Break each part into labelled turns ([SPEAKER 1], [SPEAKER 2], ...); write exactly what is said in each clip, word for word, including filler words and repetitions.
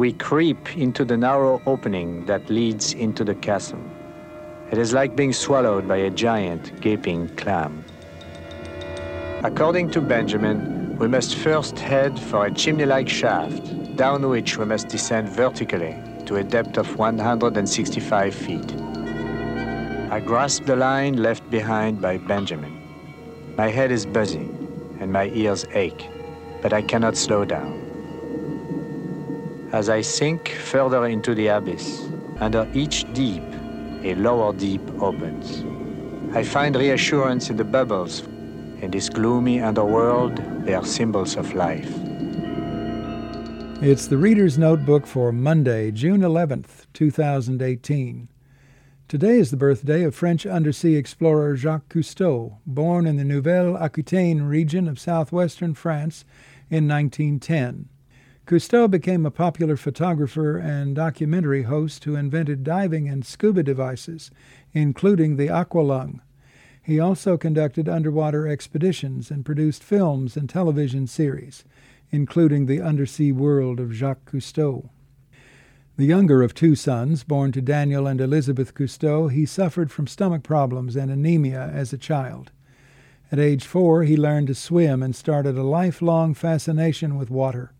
[SPEAKER 1] we creep into the narrow opening that leads into the chasm. It is like being swallowed by a giant, gaping clam. According to Benjamin, we must first head for a chimney-like shaft, down which we must descend vertically to a depth of one hundred sixty-five feet. I grasp the line left behind by Benjamin. My head is buzzing and my ears ache, but I cannot slow down. As I sink further into the abyss, under each deep, a lower deep opens. I find reassurance in the bubbles. In this gloomy underworld, they are symbols of life.
[SPEAKER 2] It's the Reader's Notebook for Monday, June eleventh, two thousand eighteen. Today is the birthday of French undersea explorer Jacques Cousteau, born in the Nouvelle-Aquitaine region of southwestern France in nineteen ten. Cousteau became a popular photographer and documentary host who invented diving and scuba devices, including the aqualung. He also conducted underwater expeditions and produced films and television series, including The Undersea World of Jacques Cousteau. The younger of two sons, born to Daniel and Elizabeth Cousteau, he suffered from stomach problems and anemia as a child. At age four, he learned to swim and started a lifelong fascination with water.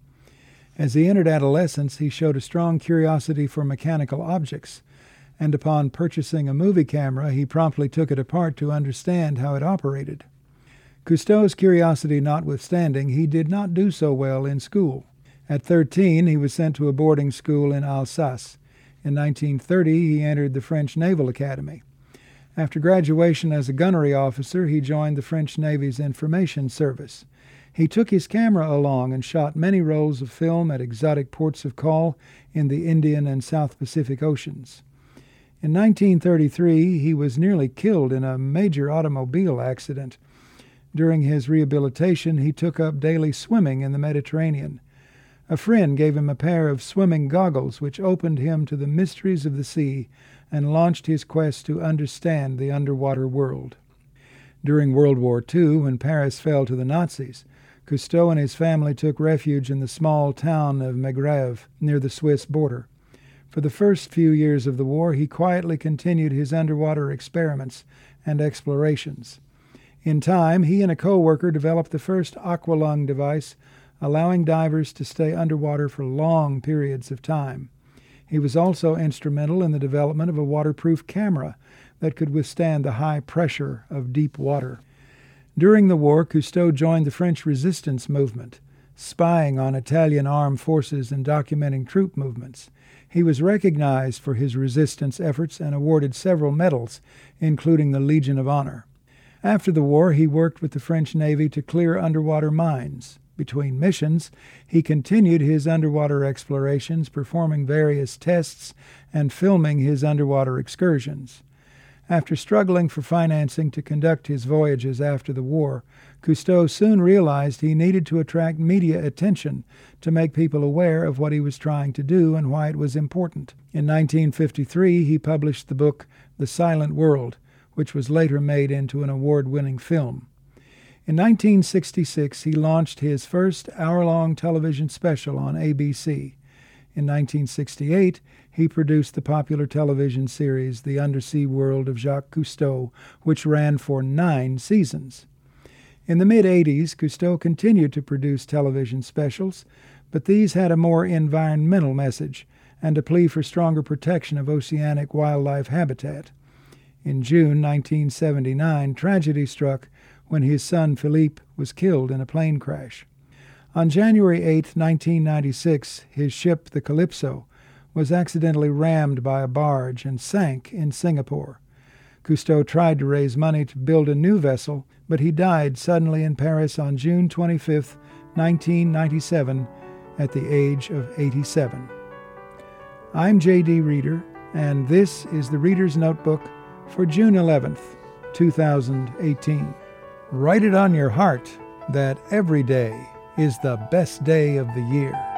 [SPEAKER 2] As he entered adolescence, he showed a strong curiosity for mechanical objects, and upon purchasing a movie camera, he promptly took it apart to understand how it operated. Cousteau's curiosity notwithstanding, he did not do so well in school. At thirteen, he was sent to a boarding school in Alsace. In nineteen thirty, he entered the French Naval Academy. After graduation as a gunnery officer, he joined the French Navy's Information Service. He took his camera along and shot many rolls of film at exotic ports of call in the Indian and South Pacific Oceans. In nineteen thirty-three, he was nearly killed in a major automobile accident. During his rehabilitation, he took up daily swimming in the Mediterranean. A friend gave him a pair of swimming goggles which opened him to the mysteries of the sea and launched his quest to understand the underwater world. During World War Two, when Paris fell to the Nazis, Cousteau and his family took refuge in the small town of Megève near the Swiss border. For the first few years of the war, he quietly continued his underwater experiments and explorations. In time, he and a co-worker developed the first aqualung device, allowing divers to stay underwater for long periods of time. He was also instrumental in the development of a waterproof camera that could withstand the high pressure of deep water. During the war, Cousteau joined the French resistance movement, spying on Italian armed forces and documenting troop movements. He was recognized for his resistance efforts and awarded several medals, including the Legion of Honor. After the war, he worked with the French Navy to clear underwater mines. Between missions, he continued his underwater explorations, performing various tests and filming his underwater excursions. After struggling for financing to conduct his voyages after the war, Cousteau soon realized he needed to attract media attention to make people aware of what he was trying to do and why it was important. In nineteen fifty-three, he published the book The Silent World, which was later made into an award-winning film. In nineteen sixty-six, he launched his first hour-long television special on A B C. In nineteen sixty-eight, he produced the popular television series The Undersea World of Jacques Cousteau, which ran for nine seasons. In the mid-eighties, Cousteau continued to produce television specials, but these had a more environmental message and a plea for stronger protection of oceanic wildlife habitat. In June nineteen seventy-nine, tragedy struck when his son Philippe was killed in a plane crash. On January eighth, nineteen ninety-six, his ship, the Calypso, was accidentally rammed by a barge and sank in Singapore. Cousteau tried to raise money to build a new vessel, but he died suddenly in Paris on June twenty-fifth, nineteen ninety-seven, at the age of eighty-seven. I'm J D Reader, and this is the Reader's Notebook for June eleventh, two thousand eighteen. Write it on your heart that every day is the best day of the year.